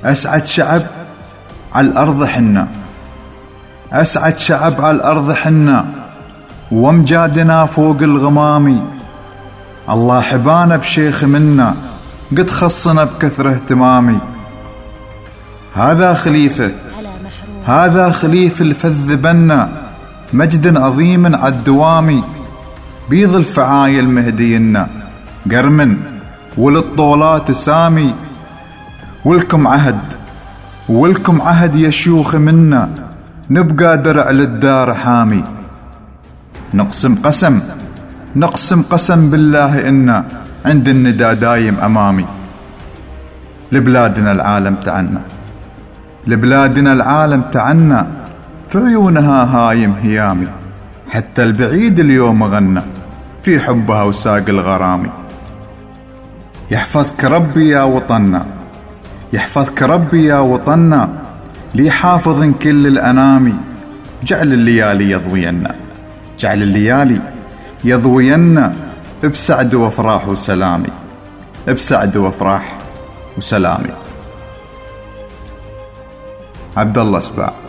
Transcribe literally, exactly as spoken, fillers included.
أسعد شعب على الأرض حنا، أسعد شعب على الأرض حنا، وامجادنا فوق الغمامي. الله حبانا بشيخ منا، قد خصنا بكثرة اهتمامي. هذا خليفة هذا خليفة الفذ بنا، مجد عظيم عالدوامي. بيض الفعايل مهدينا، قرمن وللطولات سامي. ولكم عهد ولكم عهد يا شيوخ منا، نبقى درع للدار حامي. نقسم قسم نقسم قسم بالله إنا، عند الندى دايم أمامي. لبلادنا العالم تعنا لبلادنا العالم تعنا، في عيونها هايم هيامي. حتى البعيد اليوم غنى في حبها وساق الغرامي. يحفظك ربي يا وطننا، يحفظك ربي يا وطننا، لي حافظ كل الأنامي. جعل الليالي يضوينا جعل الليالي يضوينا، بسعد وافراح وسلامي، بسعد وافراح وسلامي. عبد الله سباع.